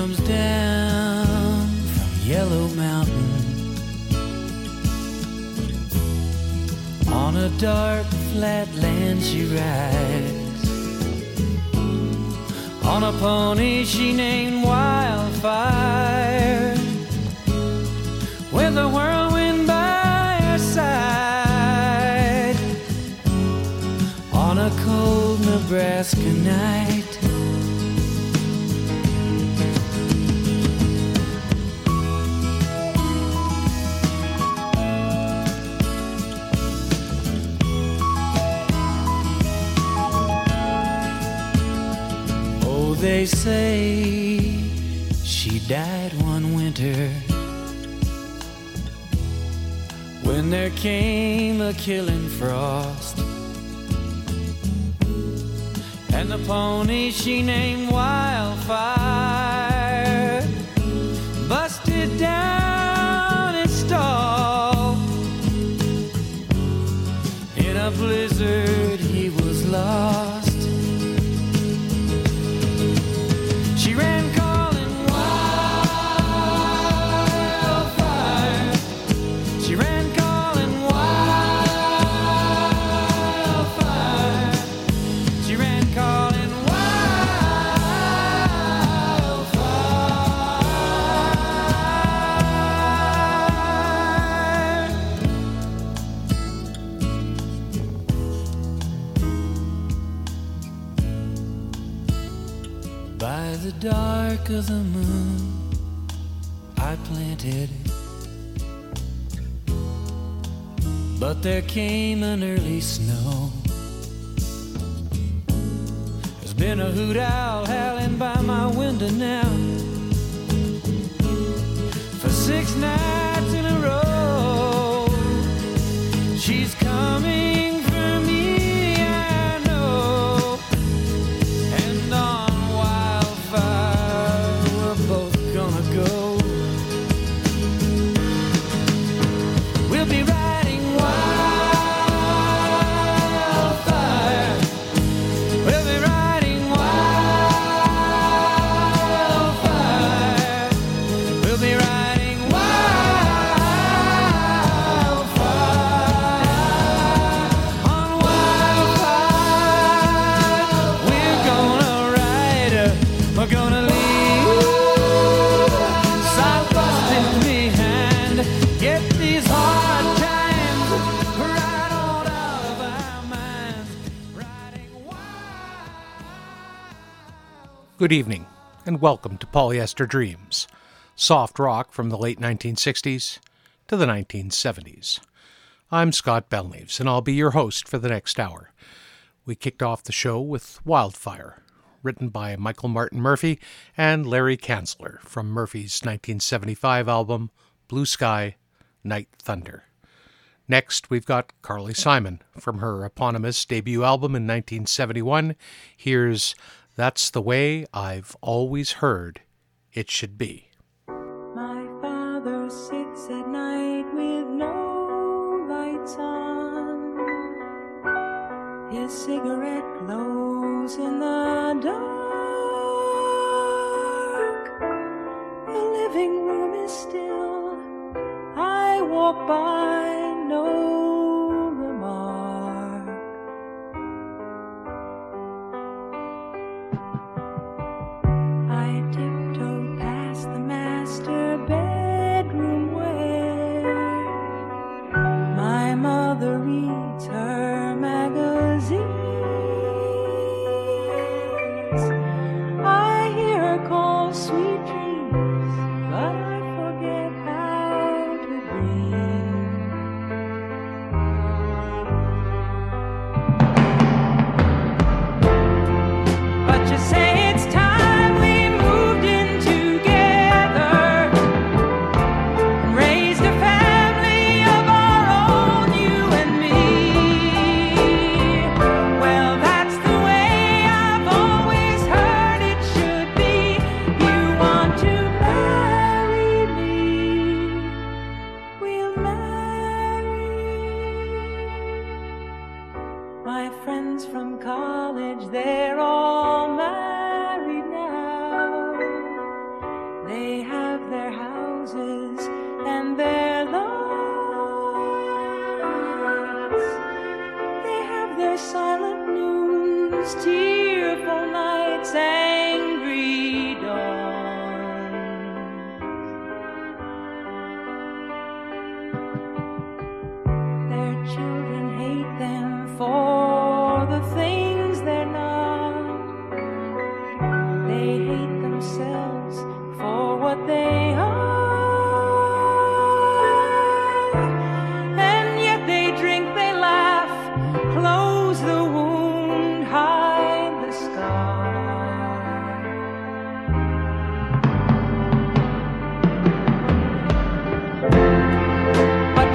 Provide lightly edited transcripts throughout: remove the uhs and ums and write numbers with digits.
comes down from Yellow Mountain on a dark flat land she rides. On a pony she named Wildfire, with a whirlwind by her side. On a cold Nebraska night, they say she died one winter when there came a killing frost, and the pony she named Wildfire busted down its stall. In a blizzard he was lost. She ran calling wildfire. She ran calling wildfire. She ran calling by the dark of the moon I planted, but there came an early snow. There's been a hoot owl howling by my window now for 6 nights in a row. She's coming for me, I know, and on we're both gonna go. We'll be riding wildfire. We'll be riding wildfire. We'll be riding wildfire. On wildfire, we're gonna ride her. We're gonna leave. Get these hard times right on out of our minds. Good evening, and welcome to Polyester Dreams, soft rock from the late 1960s to the 1970s. I'm Scott Bellneves, and I'll be your host for the next hour. We kicked off the show with Wildfire, written by Michael Martin Murphey and Larry Kanzler from Murphy's 1975 album Blue Sky, Night Thunder. Next, we've got Carly Simon from her eponymous debut album in 1971. Here's That's the Way I've Always Heard It Should Be. My father sits at night with no lights on. His cigarette glows in the dark. The living room is still. I walk by, no remark. I tiptoe past the master bedroom where my mother reads her magazines. I hear her call sweet dreams, but I forget how to dream. But you say it's time we moved in together and raised a family of our own, you and me. Well, that's the way I've always heard it should be. You want to marry me, we'll marry. My friends from college, they're all married now.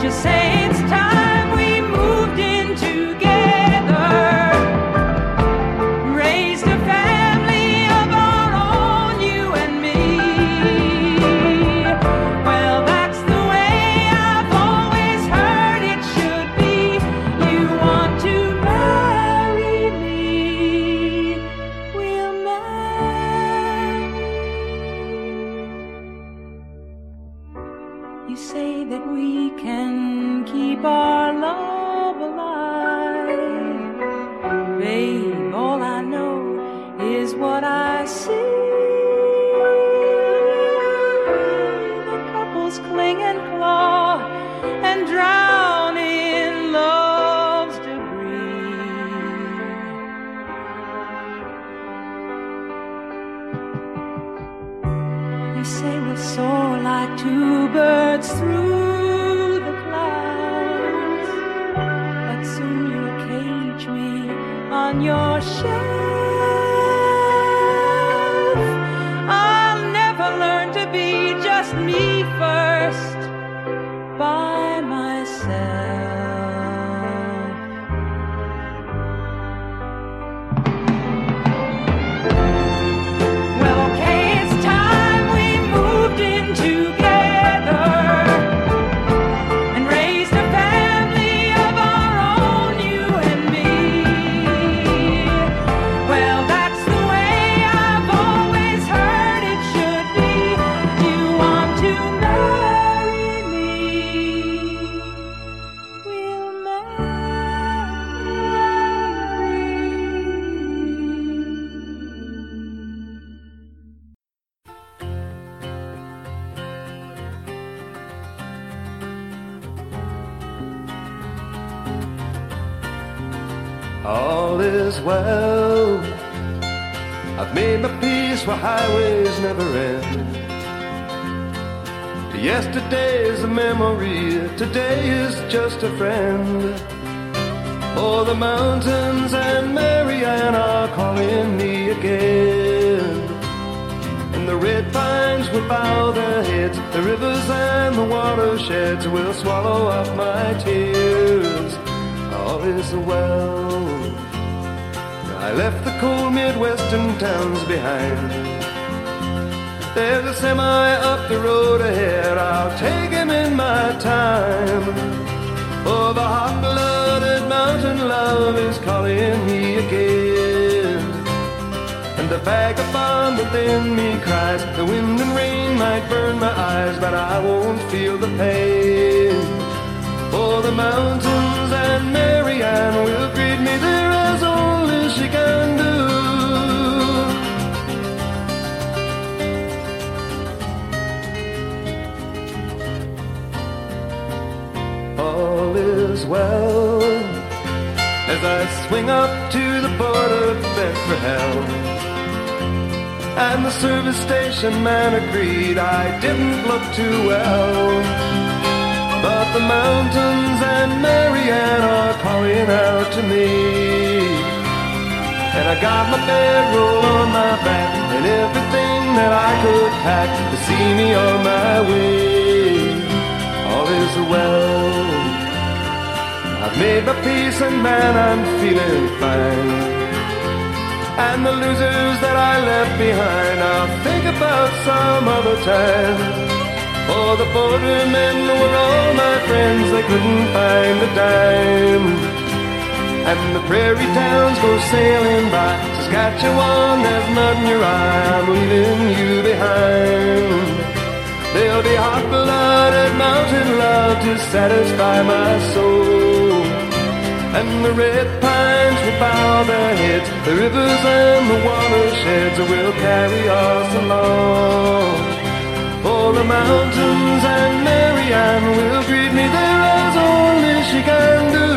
you say it's time we moved in together, raised a family of our own, you and me. Well, that's the way I've always heard it should be. You want to marry me, we'll marry. You say that we can keep our love alive. Babe, all I know is what I see. The couples cling and claw and drown in love's debris. You say we'll soar like two birds through the clouds, but soon you'll cage me on your shelf. I'll never learn to be just me first by myself. Well, okay, it's time we moved in together and raised a family of our own, you and me. Well, that's the way I've always heard it should be. You want to marry me, we'll marry. All is well. I've made my peace where highways never end. Yesterday's a memory, today is just a friend. Oh, the mountains and Marianne are calling me again. And the red pines will bow their heads, the rivers and the watersheds will swallow up my tears. All is well. I left the cold Midwestern towns behind. There's a semi up the road ahead, I'll take him in my time. Oh, the hot-blooded mountain love is calling me again. And the vagabond within me cries, the wind and rain might burn my eyes, but I won't feel the pain. Oh, the mountains and Marianne will greet me there as only she can do. All is well as I swing up to the border bent for hell. And the service station man agreed I didn't look too well. But the mountains and Marianne are calling out to me. And I got my bedroll on my back and everything that I could pack to see me on my way. All is well. I've made my peace and man, I'm feeling fine. And the losers that I left behind, I'll think about some other time. Oh, the bordermen were all my friends, they couldn't find a dime. And the prairie towns go sailing by, Saskatchewan, there's mud in your eye, I'm leaving you behind. There'll be hot-blooded mountain love to satisfy my soul. And the red pines will bow their heads, the rivers and the watersheds will carry us along. Oh, the mountains and Marianne will greet me there as only she can do.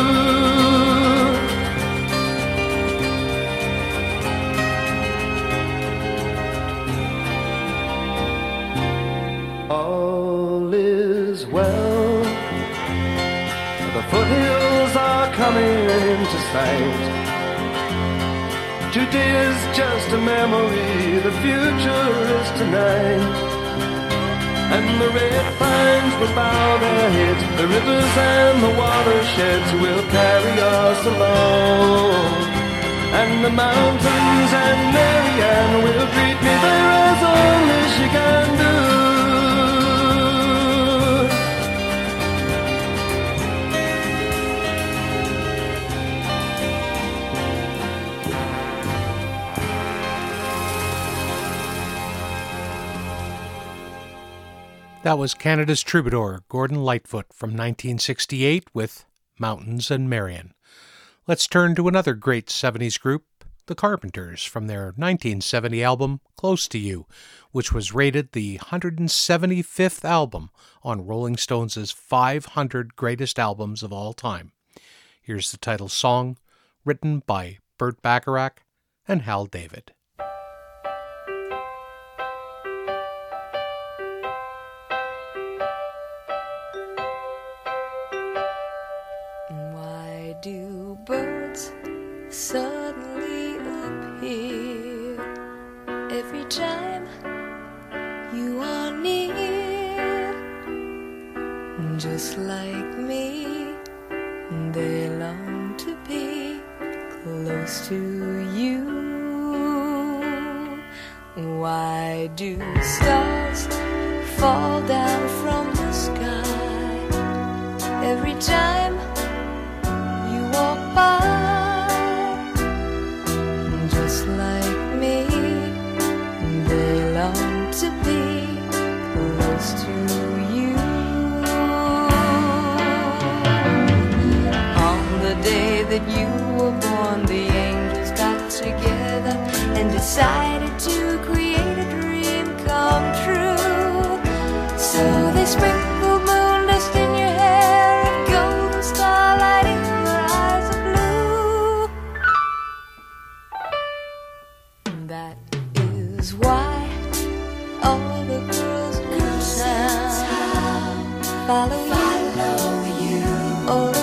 All is well. The foothills are coming into sight. Today is just a memory, the future is tonight. And the red pines will bow their heads, The rivers and the watersheds will carry us along. And the mountains and Marianne will greet me there as only she can do. That was Canada's troubadour, Gordon Lightfoot, from 1968 with Mountains and Marion. Let's turn to another great 70s group, The Carpenters, from their 1970 album, Close to You, which was rated the 175th album on Rolling Stone's 500 Greatest Albums of All Time. Here's the title song, written by Burt Bacharach and Hal David. Why do birds suddenly appear every time you are near? Just like me, they long to be close to you. Why do stars fall down from the sky every time you walk by? Just like me, they long to be close to you. On the day that you were born, the angels got together and decided to create a dream come true. So they sprinkled moon dust in your hair and golden starlight in your eyes of blue. That is why all the girls in town follow you all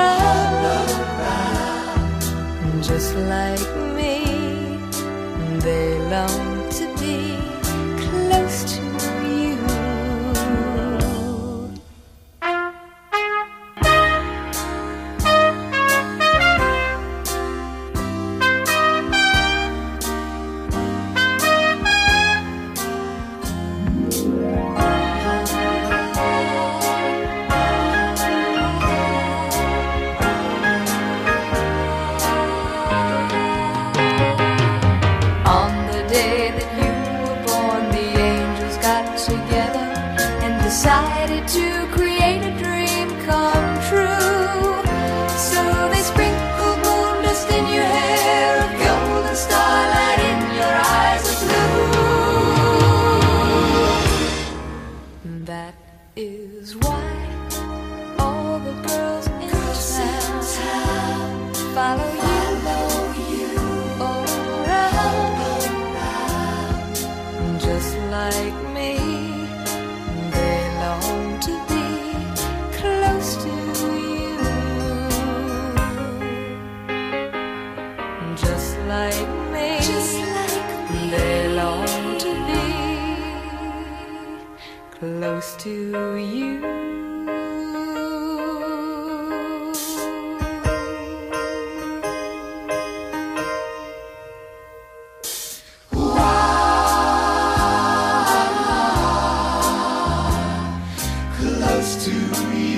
around. Just like me, they long to be close to you. On the day that you were born, the angels got together and decided to create a dream come true. So they sprinkled moon dust in your hair, a golden starlight in your eyes of blue. That is why all the girls in town follow you all around. Just like me, they long to be close to you. Just like me, they long to be close to you. Close to you.